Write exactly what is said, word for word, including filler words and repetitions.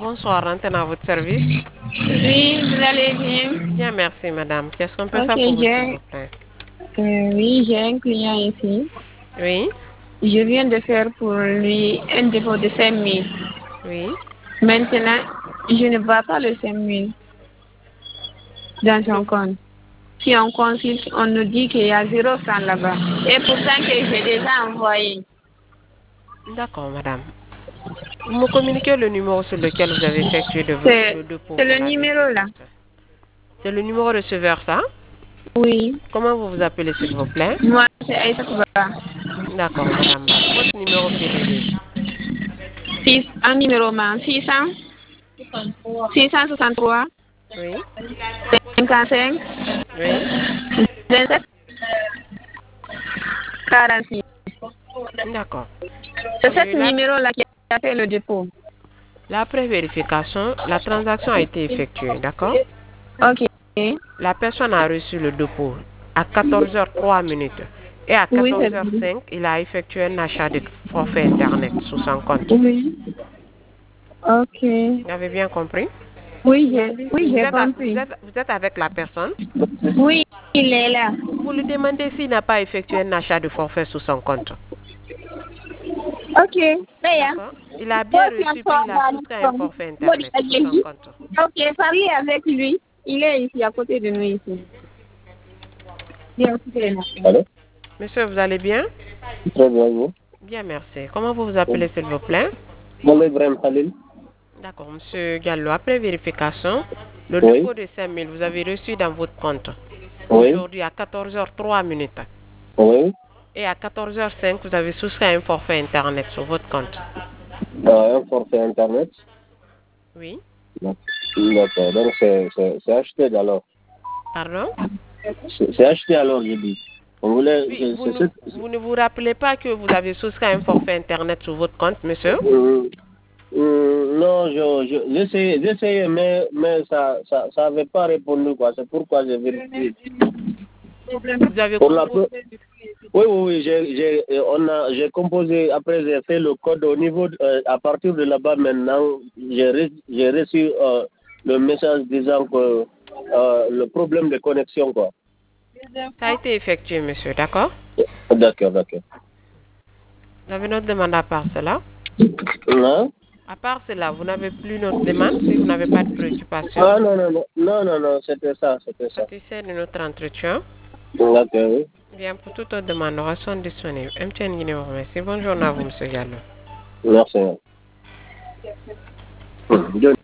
bonsoir, antenne à votre service. Oui, vous allez bien? Bien, merci, madame. Qu'est-ce qu'on peut Ok, faire pour vous, s'il j'ai vous plaît? euh, oui, j'ai un client ici. Oui, Je viens de faire pour lui un dépôt de cinq mille. oui. Maintenant, je ne vois pas le cinq mille dans Vous ne- son compte. Si on consulte, on nous dit qu'il y a zéro franc là-bas. Et pourtant que j'ai déjà envoyé. D'accord, madame. Vous me communiquez le numéro sur lequel vous avez effectué de vo- C'est le dépôt c'est pour le la numéro décision. là. C'est le numéro receveur, ça? Oui. Comment vous vous appelez, s'il vous plaît? Moi, c'est Aïssa Kouba. D'accord, madame. Votre numéro P D D. Six, un numéro man. six cents, six cent soixante-trois, Oui, cinquante-cinq, oui. vingt-sept, quarante-six. D'accord. C'est ce Euh, là, numéro-là qui a fait le dépôt. après vérification, la transaction a été effectuée, d'accord? Ok. La personne a reçu le dépôt à quatorze heures trois minutes et à Oui, c'est quatorze heures bon. cinq, il a effectué un achat de forfait Internet sur son compte. Oui. Ok. Vous avez bien compris? Oui, j'ai oui, Vous j'ai êtes, à- vous compris. êtes, vous êtes avec la personne. Oui, il est là. Vous lui demandez s'il n'a pas effectué un achat de forfait sur son compte. Ok. Leia. D'accord? Il a bien Toi, tu reçu puis il a souscrit un as forfait Internet sur son compte. Ok, parlez avec lui. Il est ici, à côté de nous ici. Viens, tu es là. Allô? Monsieur, vous allez bien? Très bien, vous? Bien, merci. Comment vous vous appelez, s'il vous plaît? Mohamed Ibrahim Khalil? D'accord, monsieur Gallo. Après vérification, le Oui, dépôt de cinq mille, vous avez reçu dans votre compte oui, aujourd'hui à quatorze heures trois minutes. oui. Et à quatorze heures cinq, vous avez souscrit un forfait Internet sur votre compte. Euh, un forfait Internet? Oui. D'accord, donc c'est c'est- c'est acheté alors. Pardon? C'est c'est acheté alors, je dis. On voulait, Oui, c'est vous c'est ne, ce... vous ne vous rappelez pas que vous avez souscrit un forfait Internet sur votre compte, monsieur? Hum, hum, non, je, je, j'essayais, j'essayais, mais, mais ça ça, ça avait pas répondu, quoi. C'est pourquoi j'ai vérifié. Vous avez Pour la composé. pre- Oui, oui, oui, j'ai, j'ai, euh, on a, j'ai composé, après j'ai fait le code au niveau, de- euh, à partir de là-bas maintenant, j'ai, re- j'ai reçu euh, le message disant que euh, le problème de connexion, quoi. Ça a été effectué, monsieur, d'accord? D'accord, d'accord. Vous avez notre demande à part cela? Hein? À part cela, vous n'avez plus notre demande si vous n'avez pas de préoccupation? Ah non, non, non, non, non, non, c'était ça, c'était ça. Satisfait de notre entretien? D'accord, oui. Bien, pour toute autre demande, nous restons disponibles. M T N Guinée vous remercie. Bonne journée à vous, monsieur Gallo. Merci. Hum,